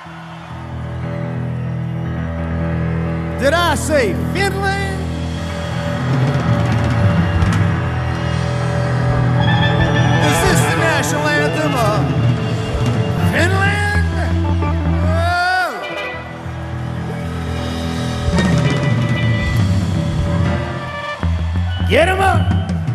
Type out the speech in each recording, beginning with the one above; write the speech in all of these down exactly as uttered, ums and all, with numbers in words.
Did I say Finland? Is this the national anthem of Finland? Oh. Get 'em up!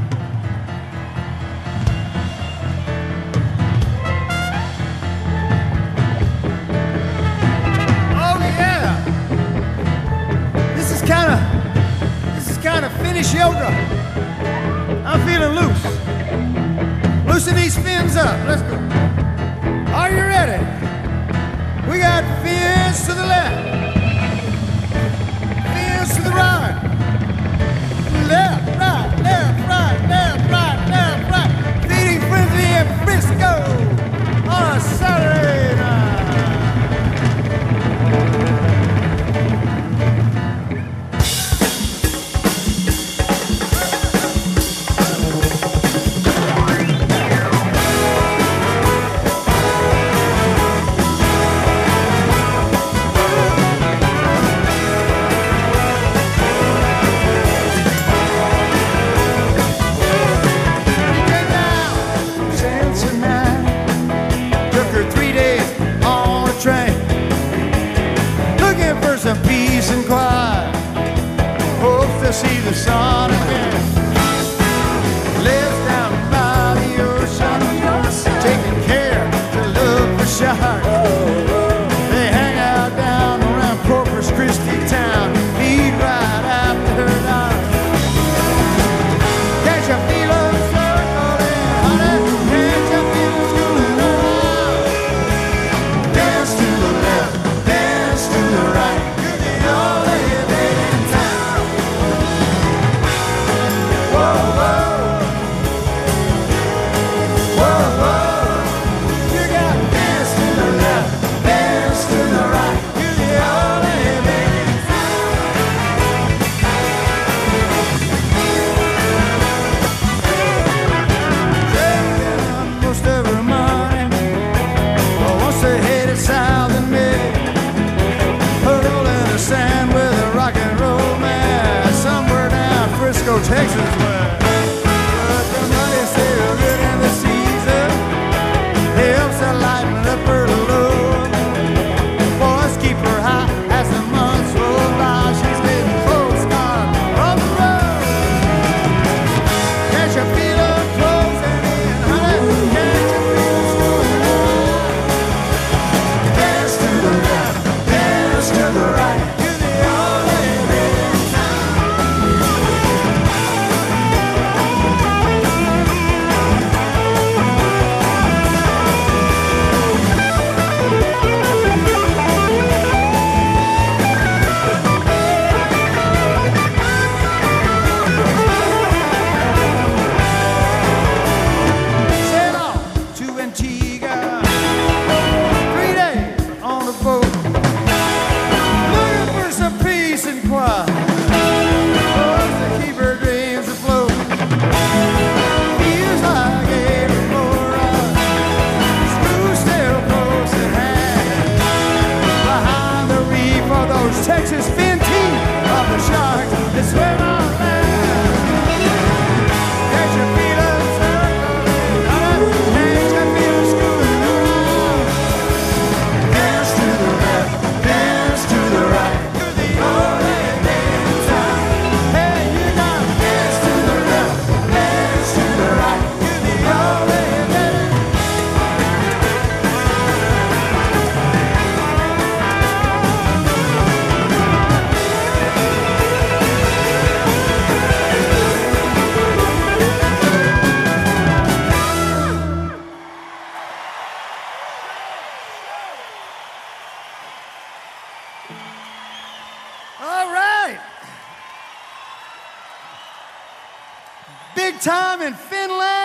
Kind of, this is kind of Finnish yoga. I'm feeling loose. Loosen these fins up. Let's go. Are you ready? We got fins to the left, fins to the right, left, right, left, right, left, right, left, right. Feeding frenzy in Frisco on a Saturday night. See the sun again. Lives down by the ocean, taking care to look for sharks. They hang out down around Corpus Christi town, eat right after dark. Can't you feel them circling, honey? Can't you feel them schooling around? Dance to the left, dance to the right. You're the only baby in town. Whoa, whoa. Whoa, whoa. You got dance to the left, dance to the right. You're the only baby in town. Drinking almost every morning. Well, once they headed south and mid, huddled in the sand with a rock and roll man somewhere down Frisco, Texas way. But the money's still good in the season. Helps to lighten up her load. Boys keep her high as the months roll by. She's getting close, gone on the road. Can't you feel her closing in, honey? Can't you feel her schooling around? Dance to the left, dance to the right. You're the only baby in town. Sail on to Antigua, three days on the boat, looking for some peace and quiet, cause to keep her dreams afloat. Feels like every morning, school still close at hand. Behind the reef are those Texas fin teeth of the sharks that swim on land. Can't you feel them circling, honey? Can't you feel them schooling around? Dance to the left, dance to the right. You're the only baby in town. Hey, you got dance to the left, dance to the right. You're the only baby. All right. Big time in Finland.